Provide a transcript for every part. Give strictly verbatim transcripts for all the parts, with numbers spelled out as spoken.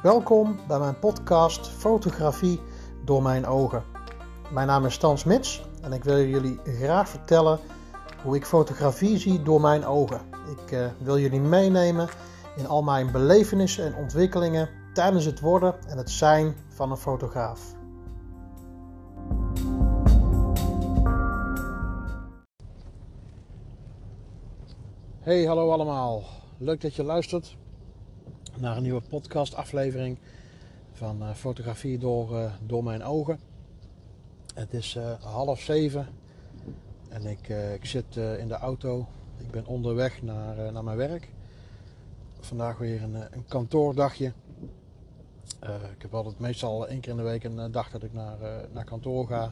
Welkom bij mijn podcast Fotografie door mijn ogen. Mijn naam is Stan Smits en ik wil jullie graag vertellen hoe ik fotografie zie door mijn ogen. Ik uh, wil jullie meenemen in al mijn belevenissen en ontwikkelingen tijdens het worden en het zijn van een fotograaf. Hey, hallo allemaal. Leuk dat je luistert naar een nieuwe podcastaflevering van uh, Fotografie door, uh, door mijn ogen. Het is uh, half zeven en ik, uh, ik zit uh, in de auto. Ik ben onderweg naar, uh, naar mijn werk. Vandaag weer een, een kantoordagje. Uh, ik heb altijd meestal één keer in de week een dag dat ik naar, uh, naar kantoor ga.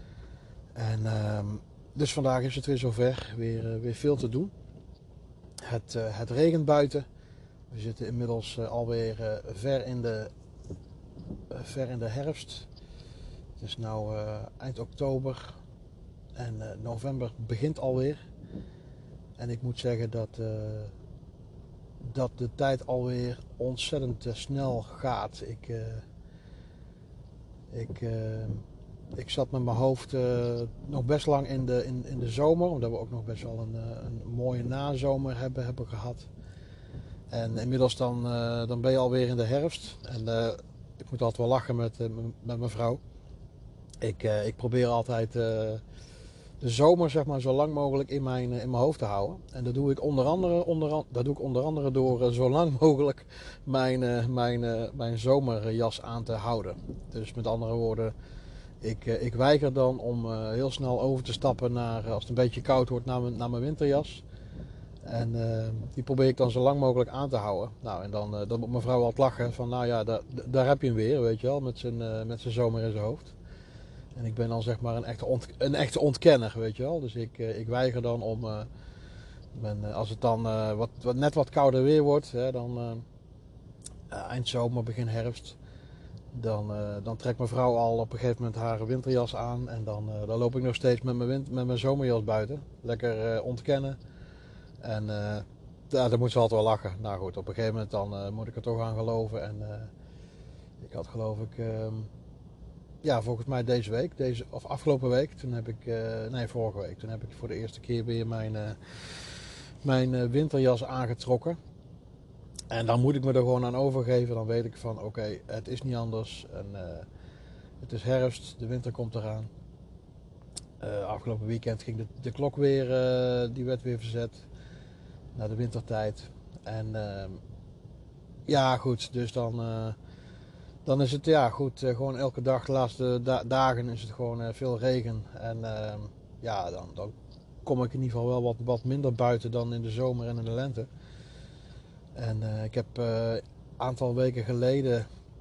En uh, dus vandaag is het weer zover. Weer, uh, weer veel te doen. Het, uh, het regent buiten. We zitten inmiddels uh, alweer uh, ver, in de, uh, ver in de herfst. Het is nu uh, eind oktober en uh, november begint alweer. En ik moet zeggen dat, uh, dat de tijd alweer ontzettend uh, snel gaat. Ik, uh, ik, uh, ik zat met mijn hoofd uh, nog best lang in de, in, in de zomer. Omdat we ook nog best wel een, een mooie nazomer hebben, hebben gehad. En inmiddels dan, uh, dan ben je alweer in de herfst. En uh, ik moet altijd wel lachen met, uh, met mijn vrouw. Ik, uh, ik probeer altijd uh, de zomer zeg maar, zo lang mogelijk in mijn, uh, in mijn hoofd te houden. En dat doe ik onder andere, onder, dat doe ik onder andere door uh, zo lang mogelijk mijn, uh, mijn, uh, mijn zomerjas aan te houden. Dus met andere woorden, ik, uh, ik weiger dan om uh, heel snel over te stappen naar, uh, als het een beetje koud wordt, naar mijn, naar mijn winterjas. En uh, die probeer ik dan zo lang mogelijk aan te houden. Nou, en dan, uh, dan moet mijn vrouw altijd lachen van, nou ja, daar, daar heb je hem weer, weet je wel, met zijn, uh, met zijn zomer in zijn hoofd. En ik ben dan zeg maar een echte, ont, een echte ontkenner, weet je wel. Dus ik, uh, ik weiger dan om, uh, ben, uh, als het dan uh, wat, wat, net wat kouder weer wordt, hè, dan uh, uh, eind zomer, begin herfst. Dan, uh, dan trekt mijn vrouw al op een gegeven moment haar winterjas aan. En dan, uh, dan loop ik nog steeds met mijn, wind, met mijn zomerjas buiten. Lekker uh, ontkennen. En uh, ja, dan moet ze altijd wel lachen. Nou goed, op een gegeven moment dan uh, moet ik er toch aan geloven. En uh, ik had geloof ik, uh, ja volgens mij deze week, deze, of afgelopen week, toen heb ik, uh, nee vorige week, toen heb ik voor de eerste keer weer mijn, uh, mijn uh, winterjas aangetrokken. En dan moet ik me er gewoon aan overgeven. Dan weet ik van oké, okay, het is niet anders. En, uh, het is herfst, de winter komt eraan. Uh, afgelopen weekend ging de, de klok weer, uh, die werd weer verzet. Naar de wintertijd. En uh, ja goed, dus dan, uh, dan is het ja goed, uh, gewoon elke dag, de laatste da- dagen is het gewoon uh, veel regen. En uh, ja, dan, dan kom ik in ieder geval wel wat, wat minder buiten dan in de zomer en in de lente. En uh, ik heb een uh, aantal weken geleden,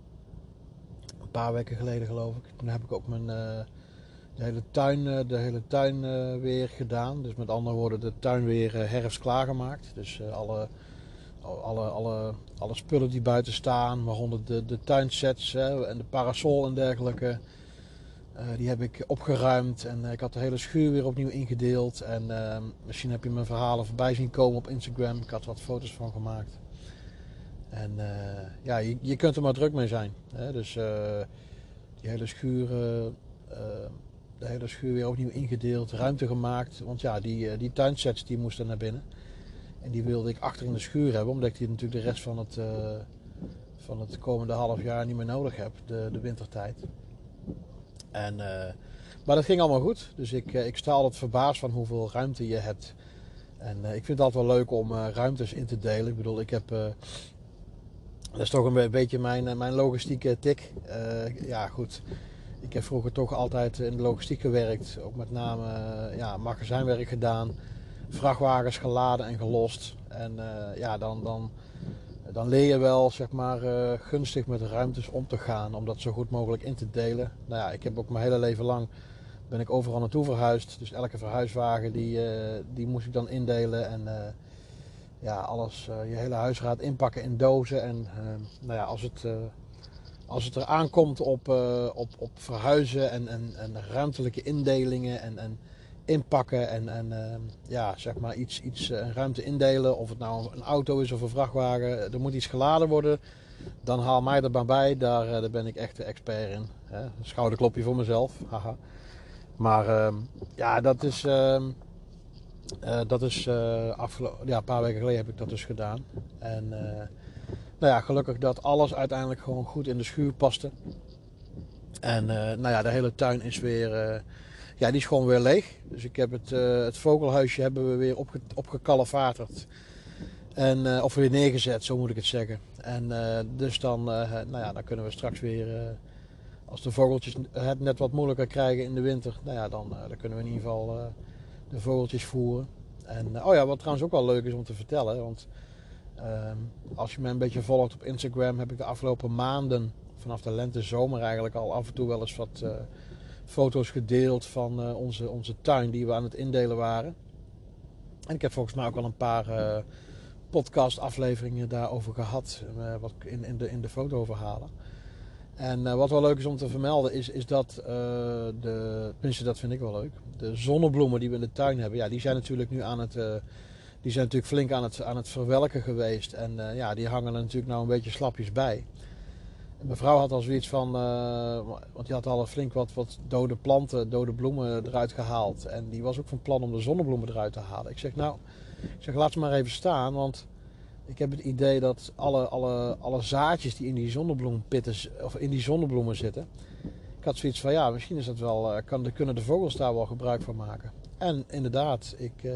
een paar weken geleden geloof ik, toen heb ik ook mijn... Uh, De hele tuin, de hele tuin uh, weer gedaan. Dus met andere woorden, de tuin weer uh, herfst klaargemaakt. Dus uh, alle, alle, alle, alle spullen die buiten staan, waaronder de, de tuinsets hè, en de parasol en dergelijke. Uh, die heb ik opgeruimd en uh, ik had de hele schuur weer opnieuw ingedeeld. En uh, misschien heb je mijn verhalen voorbij zien komen op Instagram. Ik had er wat foto's van gemaakt. En uh, ja, je, je kunt er maar druk mee zijn. Hè? Dus uh, die hele schuur... Uh, uh, De hele schuur weer opnieuw ingedeeld, ruimte gemaakt. Want ja, die, die tuinsets die moesten naar binnen. En die wilde ik achter in de schuur hebben. Omdat ik die natuurlijk de rest van het, uh, van het komende half jaar niet meer nodig heb. De, de wintertijd. En, uh, maar dat ging allemaal goed. Dus ik, uh, ik sta altijd verbaasd van hoeveel ruimte je hebt. En uh, ik vind het altijd wel leuk om uh, ruimtes in te delen. Ik bedoel, ik heb... Uh, dat is toch een beetje mijn, mijn logistieke tik. Uh, ja, goed... Ik heb vroeger toch altijd in de logistiek gewerkt. Ook met name ja, magazijnwerk gedaan. Vrachtwagens geladen en gelost. En uh, ja, dan, dan, dan leer je wel zeg maar, uh, gunstig met ruimtes om te gaan. Om dat zo goed mogelijk in te delen. Nou ja, ik heb ook mijn hele leven lang ben ik overal naartoe verhuisd. Dus elke verhuiswagen die, uh, die moest ik dan indelen. En uh, ja, alles, uh, je hele huisraad inpakken in dozen. En uh, nou ja, als het... Uh, Als het er aankomt op, uh, op, op verhuizen en, en, en ruimtelijke indelingen en, en inpakken en, en uh, ja, zeg maar iets, iets uh, een ruimte indelen. Of het nou een auto is of een vrachtwagen. Er moet iets geladen worden. Dan haal mij er maar bij. Daar, uh, daar ben ik echt de expert in. Hè? Een schouderklopje voor mezelf. Haha. Maar uh, ja, dat is... Uh, uh, dat is uh, afgelo- ja, een paar weken geleden heb ik dat dus gedaan. En uh, nou ja, gelukkig dat alles uiteindelijk gewoon goed in de schuur paste. En uh, nou ja, de hele tuin is weer... Uh, Ja, die is gewoon weer leeg. Dus ik heb het, uh, het vogelhuisje hebben we weer opge- opgekalefaterd. En, uh, of weer neergezet, zo moet ik het zeggen. En uh, dus dan, uh, nou ja, dan kunnen we straks weer, uh, als de vogeltjes het net wat moeilijker krijgen in de winter, nou ja, dan, uh, dan kunnen we in ieder geval uh, de vogeltjes voeren. En uh, oh ja, wat trouwens ook wel leuk is om te vertellen, want uh, als je me een beetje volgt op Instagram, heb ik de afgelopen maanden, vanaf de lente, zomer eigenlijk al af en toe wel eens wat... Uh, foto's gedeeld van uh, onze, onze tuin die we aan het indelen waren. En ik heb volgens mij ook al een paar uh, podcast afleveringen daarover gehad. Uh, wat in, in, de, in de fotoverhalen. En uh, wat wel leuk is om te vermelden is, is dat uh, de, tenminste dat vind ik wel leuk. De zonnebloemen die we in de tuin hebben, ja, die zijn natuurlijk nu aan het, uh, die zijn natuurlijk flink aan het, aan het verwelken geweest. En uh, ja, die hangen er natuurlijk nou een beetje slapjes bij. Mijn vrouw had al zoiets van, uh, want die had al flink wat, wat dode planten, dode bloemen eruit gehaald. En die was ook van plan om de zonnebloemen eruit te halen. Ik zeg nou, ik zeg, laat ze maar even staan, want ik heb het idee dat alle, alle, alle zaadjes die in die zonnebloempitten, of in die zonnebloemen zitten. Ik had zoiets van, ja, misschien is dat wel, kan, kunnen de vogels daar wel gebruik van maken. En inderdaad, ik, uh,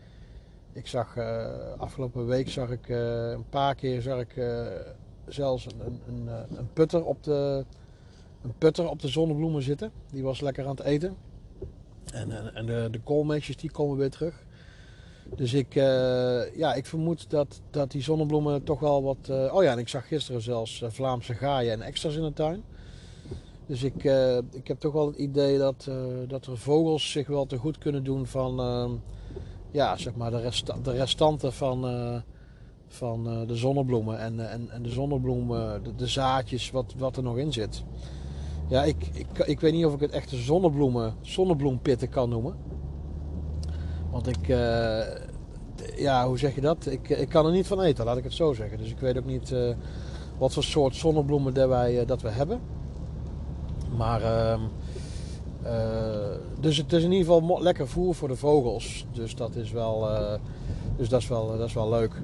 ik zag uh, afgelopen week zag ik uh, een paar keer zag ik... Uh, zelfs een, een, een, een, putter op de, een putter op de zonnebloemen zitten. Die was lekker aan het eten. En, en, en de, de koolmeesjes die komen weer terug. Dus ik, uh, ja, ik vermoed dat, dat die zonnebloemen toch wel wat... Uh, oh ja, en ik zag gisteren zelfs uh, Vlaamse gaaien en extra's in de tuin. Dus ik, uh, ik heb toch wel het idee dat, uh, dat er vogels zich wel te goed kunnen doen van... Uh, ja, zeg maar de, resta- de restanten van... Uh, van uh, de zonnebloemen en, en, en de zonnebloemen, de, de zaadjes, wat, wat er nog in zit. Ja, ik, ik, ik weet niet of ik het echte zonnebloemen, zonnebloempitten kan noemen. Want ik, uh, ja, hoe zeg je dat? Ik, ik kan er niet van eten, laat ik het zo zeggen. Dus ik weet ook niet uh, wat voor soort zonnebloemen dat, wij, uh, dat we hebben. Maar, uh, uh, dus het is in ieder geval mo- lekker voer voor de vogels. Dus dat is wel, uh, dus dat is wel, uh, dat is wel leuk.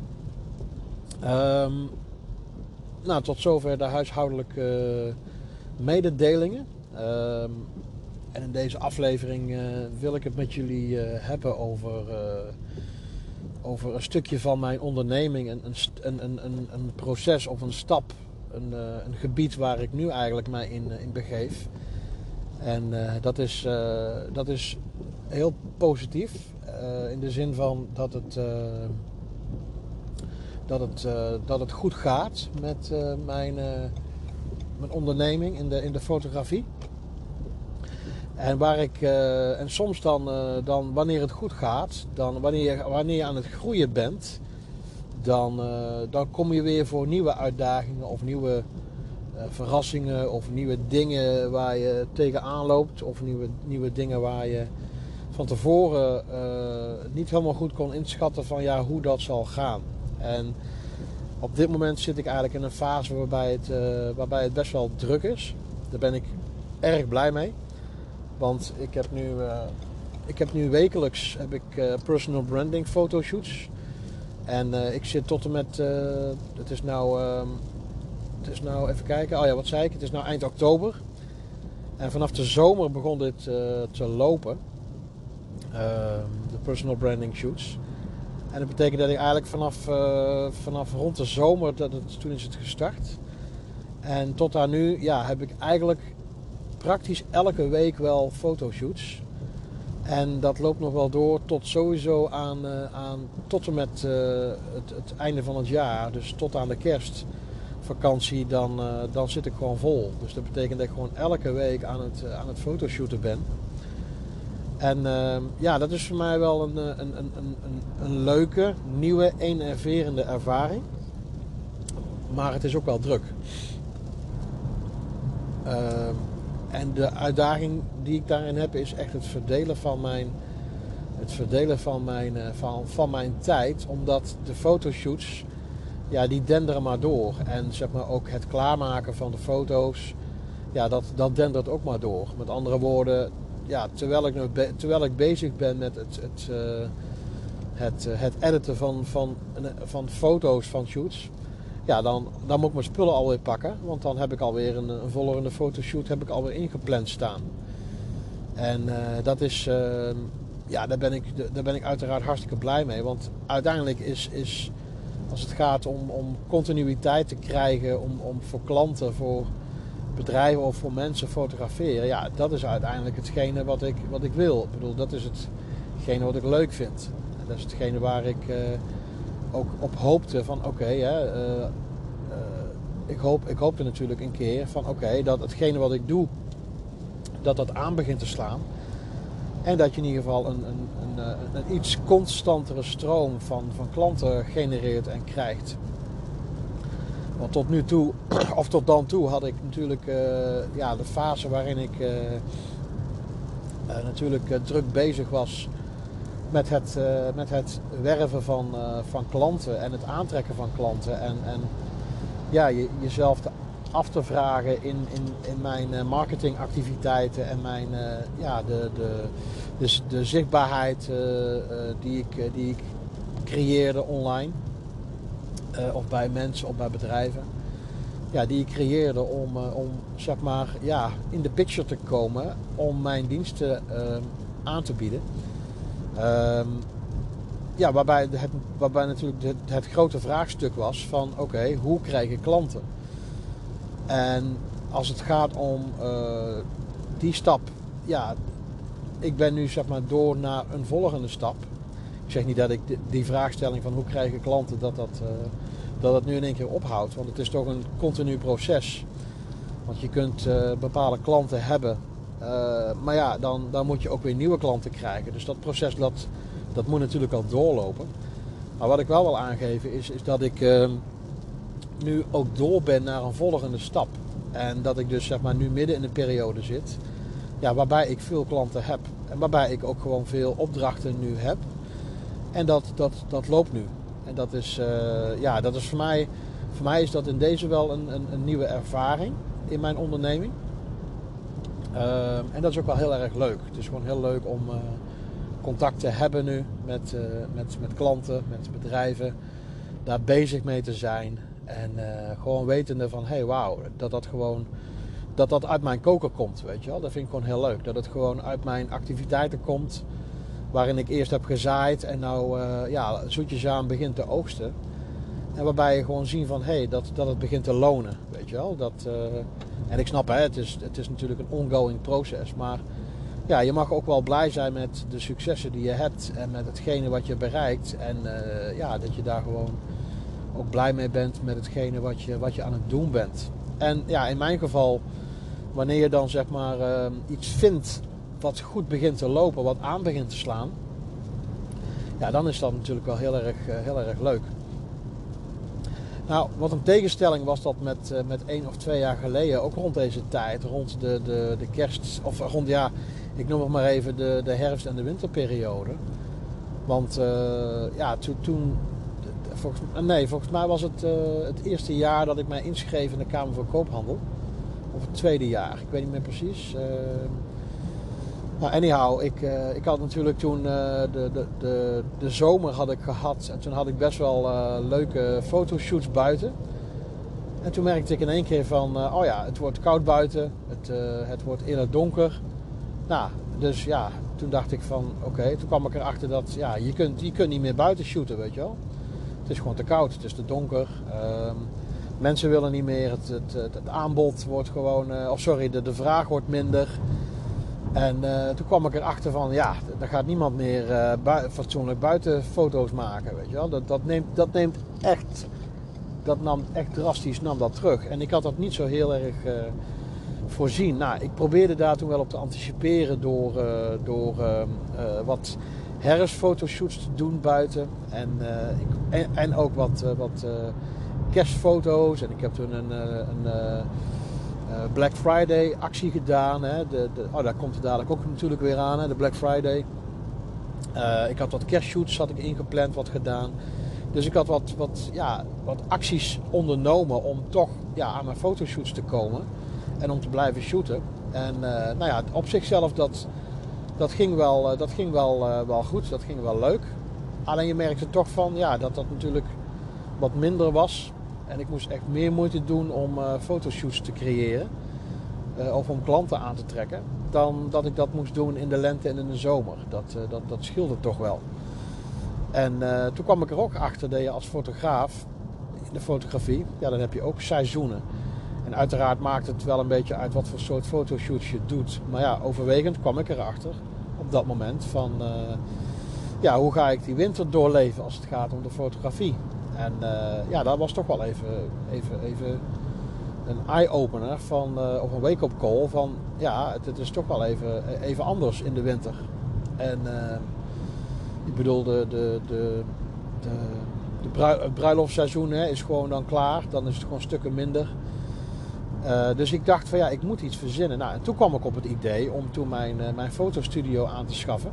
Um, nou, tot zover de huishoudelijke uh, mededelingen. Um, en in deze aflevering uh, wil ik het met jullie uh, hebben over, uh, over een stukje van mijn onderneming. Een, een, een, een, een proces of een stap. Een, uh, een gebied waar ik nu eigenlijk mij in, in begeef. En uh, dat, is, uh, dat is heel positief. Uh, in de zin van dat het... Uh, Dat het, uh, dat het goed gaat met uh, mijn, uh, mijn onderneming in de, in de fotografie. En, waar ik, uh, en soms dan, uh, dan, wanneer het goed gaat, dan, wanneer, je, wanneer je aan het groeien bent, dan, uh, dan kom je weer voor nieuwe uitdagingen of nieuwe uh, verrassingen of nieuwe dingen waar je tegenaan loopt. Of nieuwe, nieuwe dingen waar je van tevoren uh, niet helemaal goed kon inschatten van ja, hoe dat zal gaan. En op dit moment zit ik eigenlijk in een fase waarbij het, uh, waarbij het best wel druk is. Daar ben ik erg blij mee. Want ik heb nu, uh, ik heb nu wekelijks heb ik, uh, personal branding fotoshoots. En uh, ik zit tot en met, uh, het is nou, uh, het is nou, even kijken. Oh ja, wat zei ik? Het is nou eind oktober. En vanaf de zomer begon dit uh, te lopen. Uh, de personal branding shoots. En dat betekent dat ik eigenlijk vanaf, uh, vanaf rond de zomer, dat het, toen is het gestart. En tot aan nu ja, heb ik eigenlijk praktisch elke week wel fotoshoots. En dat loopt nog wel door tot sowieso aan, uh, aan tot en met uh, het, het einde van het jaar. Dus tot aan de kerstvakantie, dan, uh, dan zit ik gewoon vol. Dus dat betekent dat ik gewoon elke week aan het, uh, aan het fotoshooten ben. En uh, ja, dat is voor mij wel een, een, een, een, een leuke, nieuwe, enerverende ervaring. Maar het is ook wel druk. Uh, en de uitdaging die ik daarin heb is echt het verdelen van mijn, het verdelen van mijn, van, van mijn tijd. Omdat de fotoshoots, ja, die denderen maar door. En zeg maar ook het klaarmaken van de foto's, ja, dat, dat dendert ook maar door. Met andere woorden, ja, terwijl, ik nu be- terwijl ik bezig ben met het, het, uh, het, uh, het editen van, van, van foto's van shoots, ja, dan, dan moet ik mijn spullen alweer pakken. Want dan heb ik alweer een, een volgende fotoshoot heb ik alweer ingepland staan. En uh, dat is, uh, ja, daar ben, ik, daar ben ik uiteraard hartstikke blij mee. Want uiteindelijk is, is als het gaat om, om continuïteit te krijgen, om, om voor klanten, voor bedrijven of voor mensen fotograferen, ja, dat is uiteindelijk hetgene wat ik, wat ik wil. Ik bedoel, dat is hetgene wat ik leuk vind. En dat is hetgene waar ik uh, ook op hoopte van, oké, okay, uh, uh, ik, hoop, ik hoopte natuurlijk een keer van, oké, okay, dat hetgene wat ik doe, dat dat aan begint te slaan. En dat je in ieder geval een, een, een, een, een iets constantere stroom van, van klanten genereert en krijgt. Want tot nu toe, of tot dan toe, had ik natuurlijk uh, ja, de fase waarin ik uh, uh, natuurlijk uh, druk bezig was met het, uh, met het werven van, uh, van klanten en het aantrekken van klanten. En, en ja, je, jezelf te, af te vragen in, in, in mijn uh, marketingactiviteiten en mijn, uh, ja, de, de, de, de zichtbaarheid uh, uh, die, ik, uh, die ik creëerde online. Uh, of bij mensen of bij bedrijven. Ja, die ik creëerde om, uh, om zeg maar, ja, in de picture te komen. Om mijn diensten uh, aan te bieden. Uh, ja, waarbij, het, waarbij natuurlijk het, het grote vraagstuk was van oké, okay, hoe krijg ik klanten? En als het gaat om uh, die stap, ja, ik ben nu zeg maar door naar een volgende stap. Ik zeg niet dat ik die vraagstelling van hoe krijg ik klanten, dat dat, uh, dat het nu in één keer ophoudt. Want het is toch een continu proces. Want je kunt uh, bepaalde klanten hebben. Uh, maar ja, dan, dan moet je ook weer nieuwe klanten krijgen. Dus dat proces dat, dat moet natuurlijk al doorlopen. Maar wat ik wel wil aangeven is, is dat ik uh, nu ook door ben naar een volgende stap. En dat ik dus zeg maar nu midden in een periode zit. Ja, waarbij ik veel klanten heb. En waarbij ik ook gewoon veel opdrachten nu heb. En dat, dat, dat loopt nu. En dat is, uh, ja, dat is voor mij, voor mij is dat in deze wel een, een, een nieuwe ervaring in mijn onderneming. Uh, en dat is ook wel heel erg leuk. Het is gewoon heel leuk om uh, contact te hebben nu met, uh, met, met klanten, met bedrijven. Daar bezig mee te zijn. En uh, gewoon wetende van, hé, hey, wauw, dat dat gewoon, dat dat uit mijn koker komt, weet je wel. Dat vind ik gewoon heel leuk. Dat het gewoon uit mijn activiteiten komt. Waarin ik eerst heb gezaaid en nou uh, ja, zoetjes aan begint te oogsten. En waarbij je gewoon ziet van, hé, hey, dat, dat het begint te lonen, weet je wel. Dat, uh, en ik snap, hè, het is, het is natuurlijk een ongoing proces. Maar ja, je mag ook wel blij zijn met de successen die je hebt en met hetgene wat je bereikt. En uh, ja, dat je daar gewoon ook blij mee bent met hetgene wat je, wat je aan het doen bent. En ja, in mijn geval, wanneer je dan zeg maar uh, iets vindt wat goed begint te lopen, wat aan begint te slaan, ja, dan is dat natuurlijk wel heel erg, heel erg leuk. Nou, wat een tegenstelling was dat met, met één of twee jaar geleden, ook rond deze tijd, rond de, de, de kerst, of rond, ja, ik noem het maar even de, de herfst- en de winterperiode. Want uh, ja, toen, toen volgens, nee, volgens mij was het uh, het eerste jaar dat ik mij inschreef in de Kamer van Koophandel. Of het tweede jaar, ik weet niet meer precies. Uh, Nou, anyhow, ik, uh, ik had natuurlijk toen uh, de, de, de, de zomer had ik gehad. En toen had ik best wel uh, leuke fotoshoots buiten. En toen merkte ik in één keer van, uh, oh ja, het wordt koud buiten. Het, uh, het wordt eerder donker. Nou, dus ja, toen dacht ik van, oké. Okay, toen kwam ik erachter dat, ja, je kunt, je kunt niet meer buiten shooten, weet je wel. Het is gewoon te koud, het is te donker. Uh, mensen willen niet meer. Het, het, het, het aanbod wordt gewoon, uh, of sorry, de, de vraag wordt minder. En uh, toen kwam ik erachter van, ja, daar gaat niemand meer uh, bui- fatsoenlijk buiten foto's maken, weet je wel. Dat, dat, neemt, dat neemt echt, dat nam echt drastisch, nam dat terug. En ik had dat niet zo heel erg uh, voorzien. Nou, ik probeerde daar toen wel op te anticiperen door, uh, door uh, uh, wat herfstfotoshoots te doen buiten. En, uh, ik, en, en ook wat, uh, wat uh, kerstfoto's. En ik heb toen een... Uh, een uh, Uh, Black Friday actie gedaan. Hè. De, de, oh, daar komt het dadelijk ook natuurlijk weer aan, hè, de Black Friday. Uh, ik had wat kerstshoots had ik ingepland, wat gedaan. Dus ik had wat, wat, ja, wat acties ondernomen om toch ja, aan mijn fotoshoots te komen. En om te blijven shooten. En uh, nou ja, op zichzelf dat, dat ging, wel, uh, dat ging wel, uh, wel goed. Dat ging wel leuk. Alleen je merkte toch van ja, dat dat natuurlijk wat minder was. En ik moest echt meer moeite doen om uh, fotoshoots te creëren. Uh, of om klanten aan te trekken. Dan dat ik dat moest doen in de lente en in de zomer. Dat, uh, dat, dat scheelde toch wel. En uh, toen kwam ik er ook achter dat je als fotograaf in de fotografie, ja, dan heb je ook seizoenen. En uiteraard maakt het wel een beetje uit wat voor soort fotoshoots je doet. Maar ja, overwegend kwam ik erachter op dat moment van uh, ja, hoe ga ik die winter doorleven als het gaat om de fotografie. En uh, ja, dat was toch wel even, even, even een eye-opener van, uh, of een wake-up call van ja, het, het is toch wel even, even anders in de winter. En uh, ik bedoel, de, de, de, de, de brui, het bruiloftseizoen hè, is gewoon dan klaar. Dan is het gewoon stukken minder. Uh, dus ik dacht van ja, ik moet iets verzinnen. Nou, en toen kwam ik op het idee om toen mijn, uh, mijn fotostudio aan te schaffen.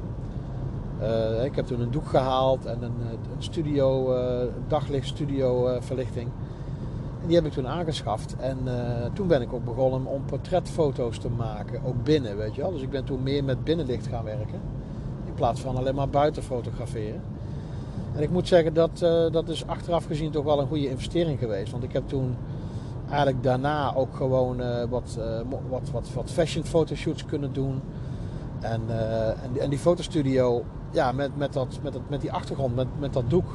Uh, ik heb toen een doek gehaald en een, een studio, uh, daglichtstudio uh, verlichting. En die heb ik toen aangeschaft. En uh, toen ben ik ook begonnen om portretfoto's te maken. Ook binnen, weet je wel. Dus ik ben toen meer met binnenlicht gaan werken. In plaats van alleen maar buiten fotograferen. En ik moet zeggen, dat, uh, dat is achteraf gezien toch wel een goede investering geweest. Want ik heb toen eigenlijk daarna ook gewoon uh, wat, uh, wat, wat, wat fashion fotoshoots kunnen doen. En, uh, en, die, en die fotostudio, ja, met, met, dat, met, dat, met die achtergrond, met, met dat doek.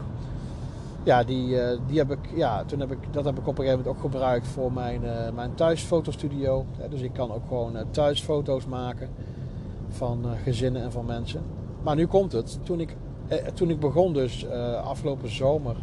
Ja, die, uh, die heb ik, ja, toen heb ik, dat heb ik op een gegeven moment ook gebruikt voor mijn, uh, mijn thuisfotostudio. Ja, dus ik kan ook gewoon uh, thuis foto's maken van uh, gezinnen en van mensen. Maar nu komt het. Toen ik, eh, toen ik begon dus uh, afgelopen zomer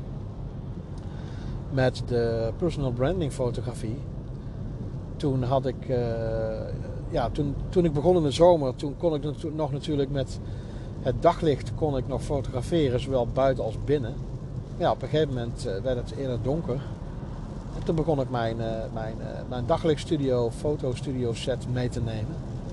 met de personal branding fotografie. Toen had ik, uh, ja, toen, toen ik begon in de zomer, toen kon ik nog natuurlijk met het daglicht kon ik nog fotograferen, zowel buiten als binnen. Ja, op een gegeven moment uh, werd het eerder donker. En toen begon ik mijn, uh, mijn, uh, mijn daglichtstudio, fotostudio set mee te nemen.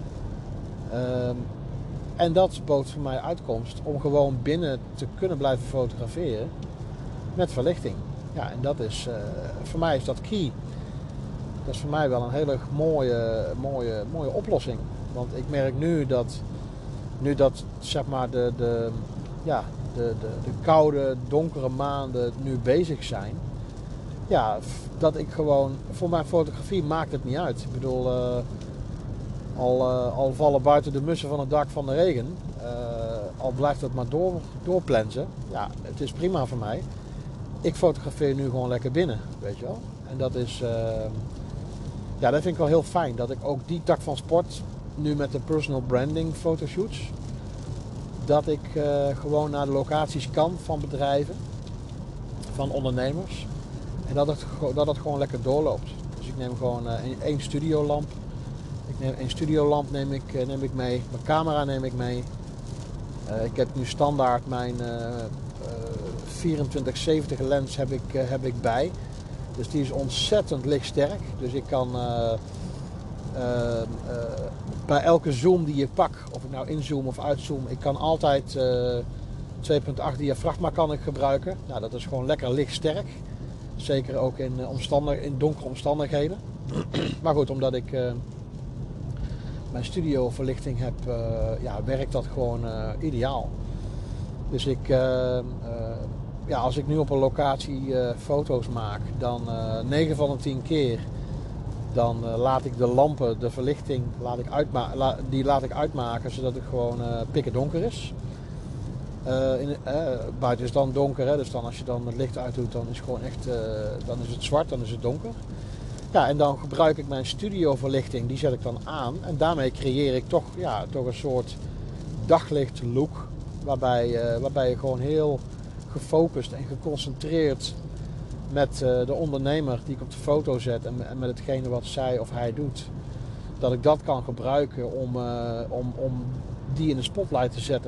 Um, en dat bood voor mij uitkomst om gewoon binnen te kunnen blijven fotograferen met verlichting. Ja, en dat is, uh, voor mij is dat key. Dat is voor mij wel een hele mooie, mooie, mooie oplossing. Want ik merk nu dat, nu dat zeg maar de, de, ja, de, de, de koude, donkere maanden nu bezig zijn. Ja, dat ik gewoon, voor mijn fotografie maakt het niet uit. Ik bedoel, uh, al, uh, al vallen buiten de mussen van het dak van de regen. Uh, al blijft het maar door, doorplensen. Ja, het is prima voor mij. Ik fotografeer nu gewoon lekker binnen, weet je wel. En dat is, uh, ja, dat vind ik wel heel fijn. Dat ik ook die tak van sport, nu met de personal branding fotoshoots, dat ik uh, gewoon naar de locaties kan van bedrijven, van ondernemers. En dat het, dat het gewoon lekker doorloopt. Dus ik neem gewoon uh, één studiolamp. Ik neem één studiolamp neem ik, uh, neem ik mee. Mijn camera neem ik mee. Uh, ik heb nu standaard mijn uh, uh, vierentwintig zeventig lens heb ik, uh, heb ik bij. Dus die is ontzettend lichtsterk. Dus ik kan uh, uh, uh, bij elke zoom die je pak, of ik nou inzoom of uitzoom, ik kan altijd uh, twee komma acht diafragma kan ik gebruiken. Nou, dat is gewoon lekker lichtsterk. Zeker ook in, uh, omstandig, in donkere omstandigheden. Maar goed, omdat ik uh, mijn studioverlichting heb, uh, ja, werkt dat gewoon uh, ideaal. Dus ik, uh, uh, ja, als ik nu op een locatie uh, foto's maak, dan uh, negen van de tien keer, dan uh, laat ik de lampen, de verlichting, laat ik uitma- la- die laat ik uitmaken, zodat het gewoon uh, pikken donker is. Uh, in, uh, buiten is dan donker, hè, dus dan als je dan het licht uitdoet, dan is het gewoon echt, uh, dan is het zwart, dan is het donker. Ja, en dan gebruik ik mijn studioverlichting, die zet ik dan aan. En daarmee creëer ik toch, ja, toch een soort daglicht look. Waarbij, uh, waarbij je gewoon heel gefocust en geconcentreerd met uh, de ondernemer die ik op de foto zet. En, en met hetgene wat zij of hij doet. Dat ik dat kan gebruiken om, uh, om, om die in de spotlight te zetten.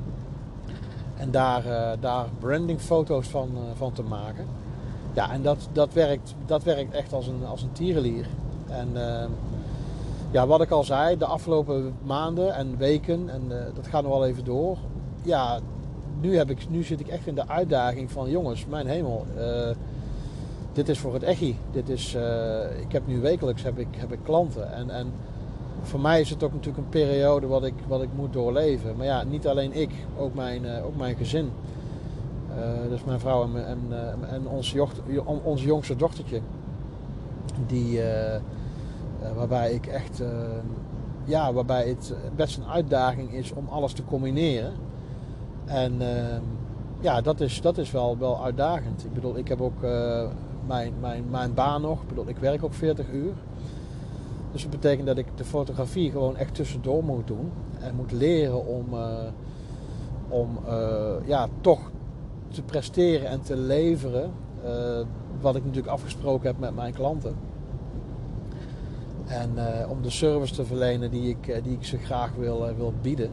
En daar, uh, daar brandingfoto's van, uh, van te maken. Ja, en dat, dat, werkt, dat werkt echt als een, als een tierenlier. En uh, ja, wat ik al zei, de afgelopen maanden en weken, en uh, dat gaat nog wel even door. ja, nu, heb ik, nu zit ik echt in de uitdaging van jongens, mijn hemel. Uh, dit is voor het echi. Dit is, uh, ik heb nu wekelijks heb ik, heb ik klanten. En, en voor mij is het ook natuurlijk een periode wat ik, wat ik moet doorleven. Maar ja, niet alleen ik, ook mijn, uh, ook mijn gezin. Uh, dus mijn vrouw en, en, uh, en ons, jocht, ons jongste dochtertje. Die, uh, uh, waarbij ik echt, uh, ja, waarbij het best een uitdaging is om alles te combineren. En uh, ja, dat is, dat is wel, wel uitdagend. Ik bedoel, ik heb ook uh, mijn, mijn, mijn baan nog. Ik bedoel, ik werk ook veertig uur. Dus dat betekent dat ik de fotografie gewoon echt tussendoor moet doen. En moet leren om, uh, om uh, ja, toch te presteren en te leveren. Uh, wat ik natuurlijk afgesproken heb met mijn klanten. En uh, om de service te verlenen die ik, die ik ze graag wil, uh, wil bieden.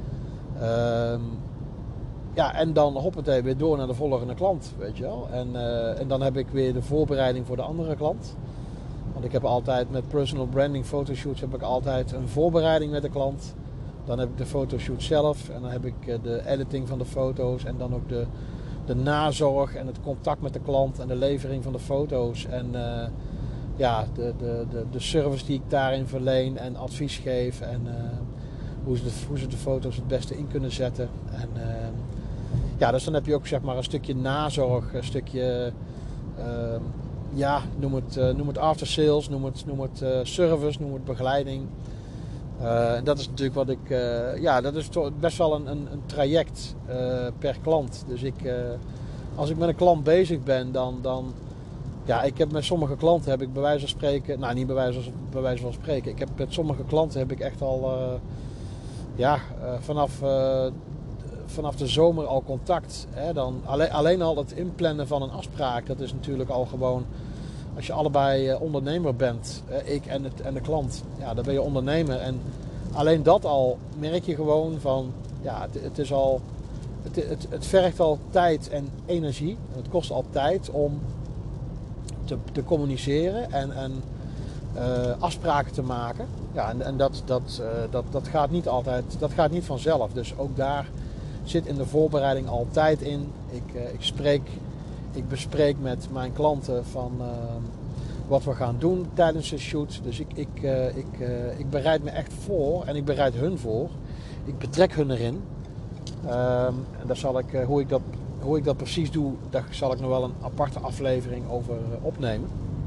Uh, ja, en dan hoppatee weer door naar de volgende klant, weet je wel. En, uh, en dan heb ik weer de voorbereiding voor de andere klant. Want ik heb altijd met personal branding fotoshoots heb ik altijd een voorbereiding met de klant. Dan heb ik de fotoshoot zelf en dan heb ik de editing van de foto's en dan ook de, de nazorg en het contact met de klant en de levering van de foto's. En uh, ja, de, de, de, de service die ik daarin verleen en advies geef en uh, hoe, ze de, hoe ze de foto's het beste in kunnen zetten. En, uh, ja, dus dan heb je ook zeg maar een stukje nazorg, een stukje... Uh, Ja, noem het, uh, noem het after sales, noem het, noem het uh, service, noem het begeleiding. Uh, en dat is natuurlijk wat ik... Uh, ja, dat is toch best wel een, een, een traject uh, per klant. Dus ik, uh, als ik met een klant bezig ben, dan... dan ja, ik heb met sommige klanten heb ik bij wijze van spreken... Nou, niet bij wijze, bij wijze van spreken. Ik heb met sommige klanten heb ik echt al... Uh, ja, uh, vanaf... Uh, vanaf de zomer al contact. Hè? Dan alleen, alleen al het inplannen van een afspraak, dat is natuurlijk al gewoon, als je allebei ondernemer bent, ik en, het, en de klant, ja, dan ben je ondernemer. En alleen dat al merk je gewoon van, ja, het, het is al, het, het, het vergt al tijd en energie. Het kost al tijd om te, te communiceren en, en uh, afspraken te maken. Ja, en, en dat, dat, uh, dat, dat gaat niet altijd, dat gaat niet vanzelf. Dus ook daar zit in de voorbereiding altijd in. Ik, uh, ik spreek, ik bespreek met mijn klanten van uh, wat we gaan doen tijdens de shoot. Dus ik, ik, uh, ik, uh, ik bereid me echt voor en ik bereid hun voor. Ik betrek hun erin. Uh, en daar zal ik, uh, hoe, ik dat, hoe ik dat precies doe, daar zal ik nog wel een aparte aflevering over uh, opnemen.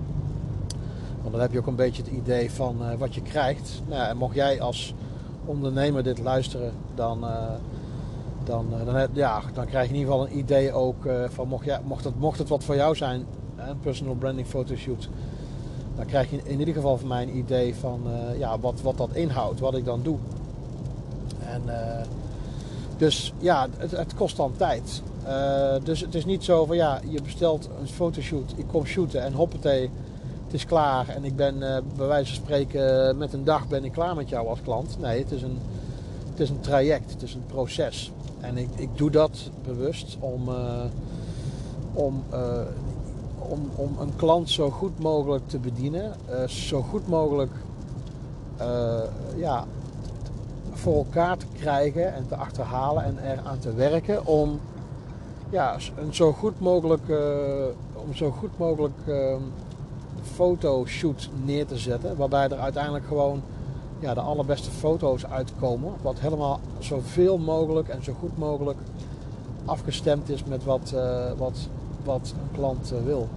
Want dan heb je ook een beetje het idee van uh, wat je krijgt. Nou, en mocht jij als ondernemer dit luisteren, dan... Uh, Dan, dan, ja, dan krijg je in ieder geval een idee ook uh, van mocht, ja, mocht, het, mocht het wat voor jou zijn, een personal branding fotoshoot, dan krijg je in ieder geval van mij een idee van uh, ja, wat, wat dat inhoudt, wat ik dan doe. En, uh, dus ja, het, het kost dan tijd. Uh, dus het is niet zo van ja, je bestelt een fotoshoot, ik kom shooten en hoppatee, het is klaar en ik ben uh, bij wijze van spreken met een dag ben ik klaar met jou als klant. Nee, het is een, het is een traject, het is een proces. En ik, ik doe dat bewust om, uh, om, uh, om, om een klant zo goed mogelijk te bedienen. Uh, zo goed mogelijk uh, ja, voor elkaar te krijgen en te achterhalen en eraan te werken. Om ja, een zo goed mogelijk, uh, om zo goed mogelijk uh, fotoshoot neer te zetten. Waarbij er uiteindelijk gewoon... Ja, de allerbeste foto's uitkomen. Wat helemaal zoveel mogelijk en zo goed mogelijk afgestemd is met wat, uh, wat, wat een klant uh, wil.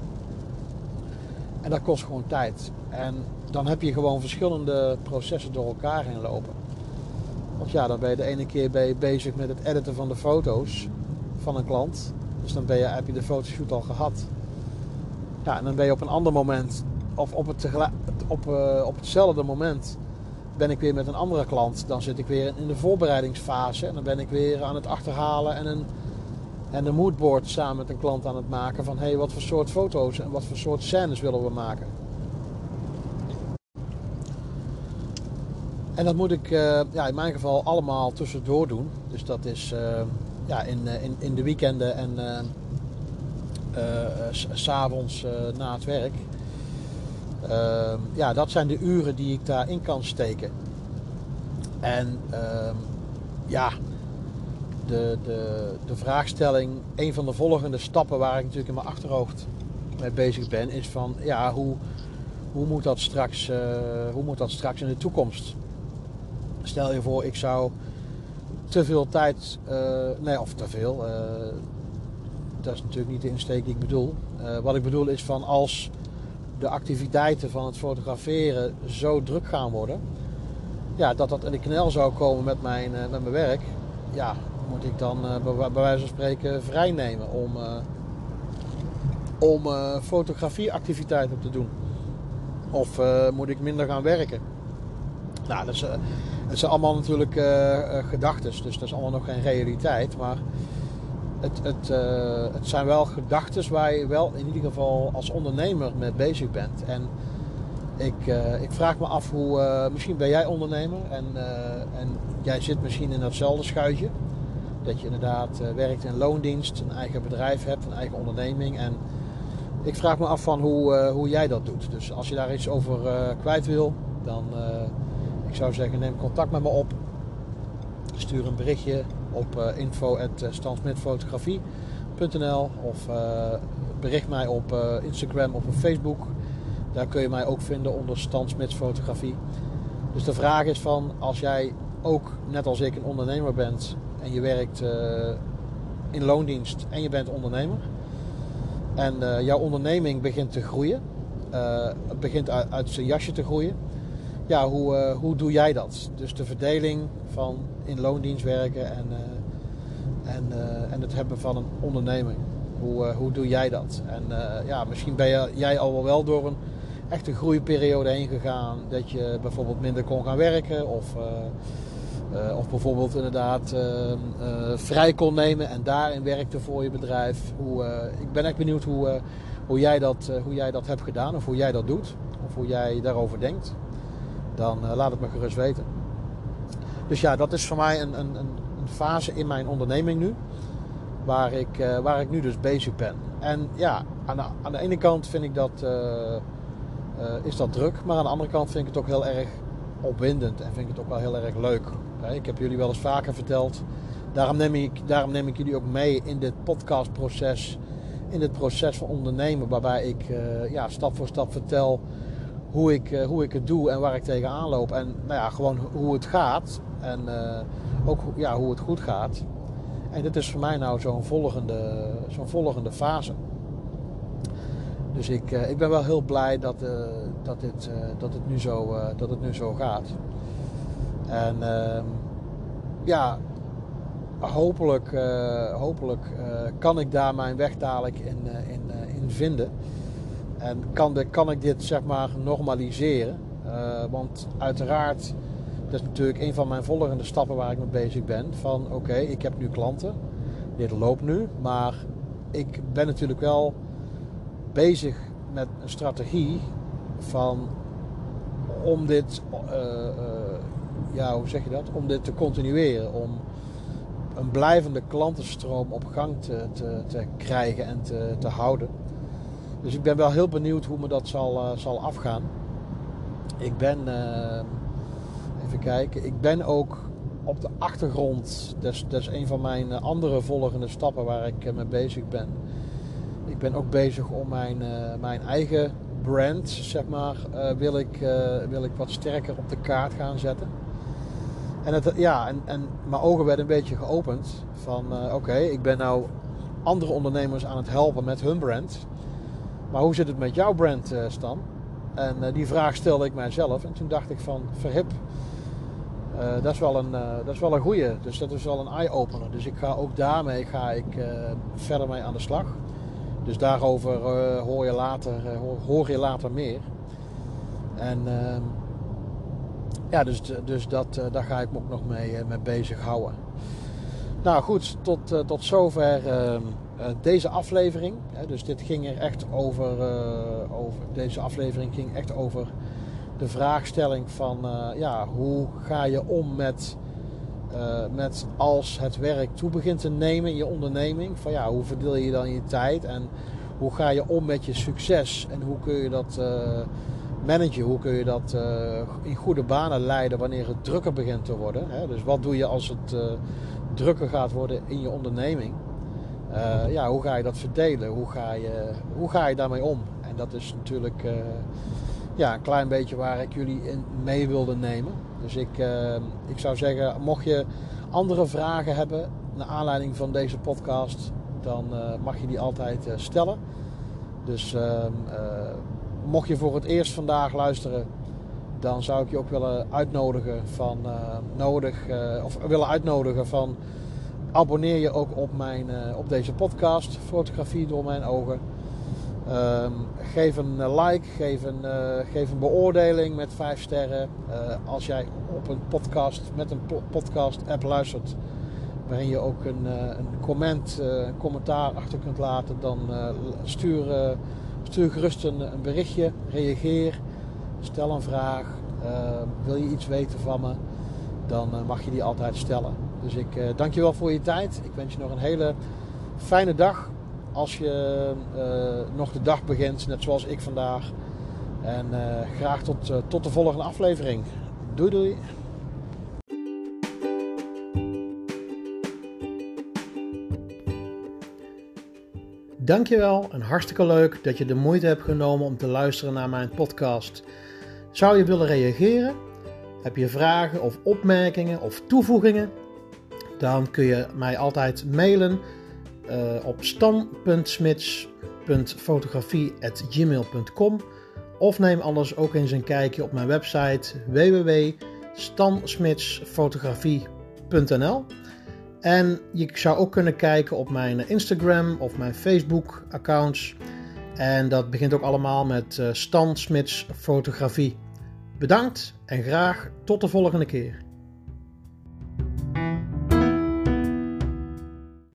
En dat kost gewoon tijd. En dan heb je gewoon verschillende processen door elkaar heen lopen. Want ja, dan ben je de ene keer ben je bezig met het editen van de foto's van een klant. Dus dan ben je, heb je de fotoshoot al gehad. Ja, en dan ben je op een ander moment, of op, het, op, uh, op hetzelfde moment... ben ik weer met een andere klant. Dan zit ik weer in de voorbereidingsfase. En dan ben ik weer aan het achterhalen en een, en een moodboard samen met een klant aan het maken. Van hé, hey, wat voor soort foto's en wat voor soort scènes willen we maken. En dat moet ik uh, ja, in mijn geval allemaal tussendoor doen. Dus dat is uh, ja, in, in, in de weekenden en uh, uh, s- 's avonds uh, na het werk. Uh, ja, dat zijn de uren die ik daarin kan steken. En uh, ja, de, de, de vraagstelling, een van de volgende stappen waar ik natuurlijk in mijn achterhoofd mee bezig ben, is van ja, hoe, hoe, moet dat straks, uh, hoe moet dat straks in de toekomst? Stel je voor, ik zou te veel tijd, uh, nee of te veel, uh, dat is natuurlijk niet de insteek die ik bedoel. Uh, wat ik bedoel is van als de activiteiten van het fotograferen zo druk gaan worden, ja, dat dat in de knel zou komen met mijn, uh, met mijn werk, ja, moet ik dan uh, bij, bij wijze van spreken vrij nemen om, uh, om uh, fotografieactiviteiten op te doen. Of uh, moet ik minder gaan werken? Nou, dat, is, uh, dat zijn allemaal natuurlijk uh, uh, gedachtes, dus dat is allemaal nog geen realiteit, maar Het, het, uh, het zijn wel gedachten waar je wel in ieder geval als ondernemer mee bezig bent. En ik, uh, ik vraag me af hoe, uh, misschien ben jij ondernemer en, uh, en jij zit misschien in datzelfde schuitje. Dat je inderdaad uh, werkt in loondienst, een eigen bedrijf hebt, een eigen onderneming. En ik vraag me af van hoe, uh, hoe jij dat doet. Dus als je daar iets over uh, kwijt wil, dan uh, ik zou zeggen neem contact met me op. Stuur een berichtje op uh, info at stan smit fotografie punt n l of uh, bericht mij op uh, Instagram of op Facebook. Daar kun je mij ook vinden onder Stan Smit Fotografie. Dus de vraag is van, als jij ook net als ik een ondernemer bent en je werkt uh, in loondienst en je bent ondernemer en uh, jouw onderneming begint te groeien, uh, begint uit, uit zijn jasje te groeien. Ja, hoe, uh, hoe doe jij dat? Dus de verdeling van in loondienst werken en, uh, en, uh, en het hebben van een onderneming. Hoe, uh, hoe doe jij dat? En uh, ja, misschien ben je, jij al wel door een echte groeiperiode heen gegaan. Dat je bijvoorbeeld minder kon gaan werken. Of, uh, uh, of bijvoorbeeld inderdaad uh, uh, vrij kon nemen en daarin werkte voor je bedrijf. Hoe, uh, ik ben echt benieuwd hoe, uh, hoe, jij dat, uh, hoe jij dat hebt gedaan. Of hoe jij dat doet. Of hoe jij daarover denkt. Dan uh, laat het me gerust weten. Dus ja, dat is voor mij een, een, een fase in mijn onderneming nu. Waar ik, uh, waar ik nu dus bezig ben. En ja, aan de, aan de ene kant vind ik dat, uh, uh, is dat druk. Maar aan de andere kant vind ik het ook heel erg opwindend. En vind ik het ook wel heel erg leuk. Uh, ik heb jullie wel eens vaker verteld. Daarom neem ik, daarom neem ik jullie ook mee in dit podcastproces. In dit proces van ondernemen. Waarbij ik uh, ja, stap voor stap vertel hoe ik, uh, hoe ik het doe en waar ik tegenaan loop. En nou ja, gewoon hoe het gaat. En uh, ook ja, hoe het goed gaat. En dit is voor mij nou zo'n volgende, zo'n volgende fase. Dus ik, uh, ik ben wel heel blij dat, uh, dat, dit, uh, dat, het nu zo, uh, dat het nu zo gaat. En uh, ja, hopelijk, uh, hopelijk uh, kan ik daar mijn weg dadelijk in, uh, in, uh, in vinden. En kan, de, kan ik dit zeg maar normaliseren. Uh, want uiteraard, dat is natuurlijk een van mijn volgende stappen waar ik mee bezig ben. Van oké, okay, ik heb nu klanten. Dit loopt nu. Maar ik ben natuurlijk wel bezig met een strategie van om dit, uh, uh, ja hoe zeg je dat? Om dit te continueren. Om een blijvende klantenstroom op gang te, te, te krijgen en te, te houden. Dus ik ben wel heel benieuwd hoe me dat zal, uh, zal afgaan. Ik ben, uh, even kijken, ik ben ook op de achtergrond, dat is, dat is een van mijn andere volgende stappen waar ik uh, mee bezig ben. Ik ben ook bezig om mijn, uh, mijn eigen brand, zeg maar, uh, wil, ik, uh, wil ik wat sterker op de kaart gaan zetten. En, het, ja, en, en mijn ogen werden een beetje geopend van uh, oké, okay, ik ben nou andere ondernemers aan het helpen met hun brand. Maar hoe zit het met jouw brand, uh, Stan? En uh, die vraag stelde ik mijzelf. En toen dacht ik van, verhip, uh, dat is wel een, uh, dat is wel een goeie. Dus dat is wel een eye-opener. Dus ik ga ook daarmee ga ik, uh, verder mee aan de slag. Dus daarover uh, hoor, je later, uh, hoor, hoor je later meer. En uh, ja, dus, dus dat, uh, daar ga ik me ook nog mee, uh, mee bezig houden. Nou goed, tot, uh, tot zover uh, uh, deze aflevering. Hè, dus dit ging er echt over, uh, over. Deze aflevering ging echt over de vraagstelling van uh, ja, hoe ga je om met, uh, met als het werk toe begint te nemen in je onderneming. Van ja, hoe verdeel je dan je tijd en hoe ga je om met je succes en hoe kun je dat uh, managen? Hoe kun je dat uh, in goede banen leiden wanneer het drukker begint te worden? Hè? Dus wat doe je als het uh, drukker gaat worden in je onderneming? Uh, ja, hoe ga je dat verdelen? Hoe ga je, hoe ga je daarmee om? En dat is natuurlijk uh, ja, een klein beetje waar ik jullie in mee wilde nemen. Dus ik, uh, ik zou zeggen, mocht je andere vragen hebben naar aanleiding van deze podcast, dan uh, mag je die altijd uh, stellen. Dus uh, uh, mocht je voor het eerst vandaag luisteren, dan zou ik je ook willen uitnodigen van uh, nodig uh, of willen uitnodigen van abonneer je ook op mijn uh, op deze podcast, Fotografie door mijn ogen. Uh, geef een like, geef een, uh, geef een beoordeling met vijf sterren. Uh, als jij op een podcast met een podcast app luistert, waarin je ook een, uh, een comment, uh, een commentaar achter kunt laten, dan uh, stuur, uh, stuur gerust een, een berichtje, reageer, stel een vraag. Uh, wil je iets weten van me, dan uh, mag je die altijd stellen. Dus ik uh, dank je wel voor je tijd. Ik wens je nog een hele fijne dag. Als je uh, nog de dag begint, net zoals ik vandaag. En uh, graag tot, uh, tot de volgende aflevering. Doei doei. Dankjewel en hartstikke leuk dat je de moeite hebt genomen om te luisteren naar mijn podcast. Zou je willen reageren? Heb je vragen of opmerkingen of toevoegingen? Dan kun je mij altijd mailen uh, op stan punt smits punt fotografie at gmail punt com of neem anders ook eens een kijkje op mijn website w w w punt stan smits fotografie punt n l. En je zou ook kunnen kijken op mijn Instagram of mijn Facebook accounts. En dat begint ook allemaal met uh, Stan Smits Fotografie. Bedankt en graag tot de volgende keer.